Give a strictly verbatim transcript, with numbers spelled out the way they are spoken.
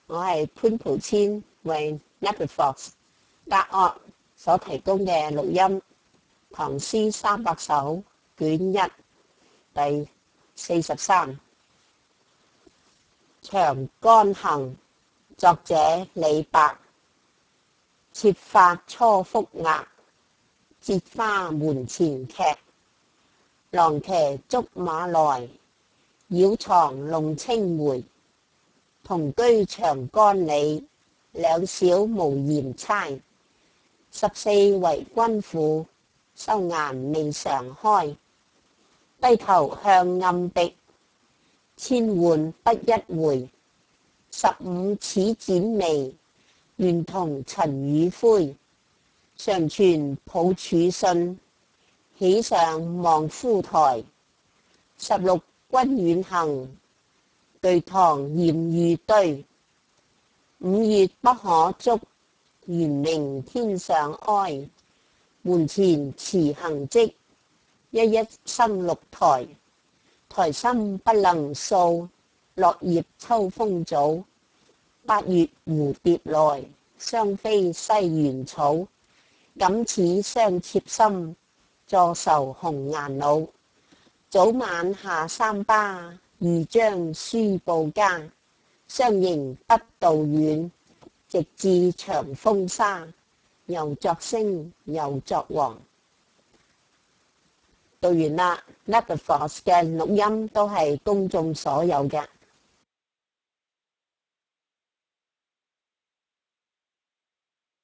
我係潘蒲千為 Netflix 答案所提供嘅錄音，唐詩三百首卷一第四十三。長干行，作者李白。設發初覆額，折花門前劇。郎騎竹馬來，繞床弄青梅。同居長干里，兩小無嫌差。十四為君婦，羞顏未嘗開。低頭向暗滴，千喚不一回。十五始剪眉，願同塵與灰。常傳抱柱信，喜上望夫台。十六君遠行，對堂嚴雨堆。五月不可捉，圓明天上哀。門前遲行迹，一一生六台。台深不能掃，落葉秋風早。八月蝴蝶來，雙飛西園草。感此傷妾心，坐愁紅顏老。早晚下三巴，豫章書報家。相迎不度遠，直至長風沙。又作聲又作黃。讀完啦，Netflix嘅錄音都係公眾所有嘅。